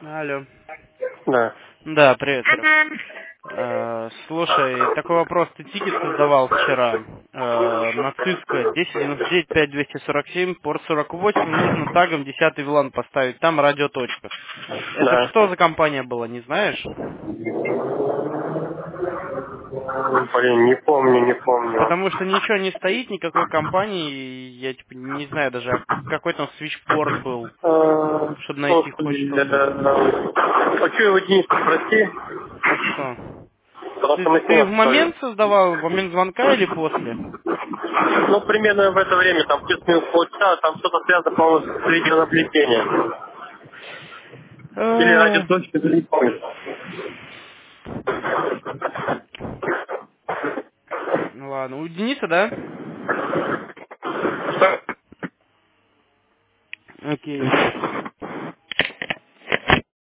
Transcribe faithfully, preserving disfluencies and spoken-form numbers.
Алло. Да. Да, привет, Серег. Э, Слушай, такой вопрос. Ты тикет создавал вчера э, на Cisco десять девяносто девять пять двести сорок семь, порт сорок восемь, нужно тагом десятый вилан поставить, там радиоточка. Это Да. что за компания была, не знаешь? Блин, не помню, не помню. Потому что ничего не стоит, никакой компании, и я типа не знаю даже, а какой там свитчпорт был, Э, чтобы найти хоть Слушай, что-то. э, хочу его Денис спроси, А что? потому Ты, что мы с ним ты в обсуждали. момент создавал, в момент звонка или после? Ну, примерно в это время, там, плюс-минус полчаса, там что-то связано, по-моему, с видеонаблюдением. Или Э, радиоточка, не помню. Ну ладно, у Дениса, да? Что? Окей.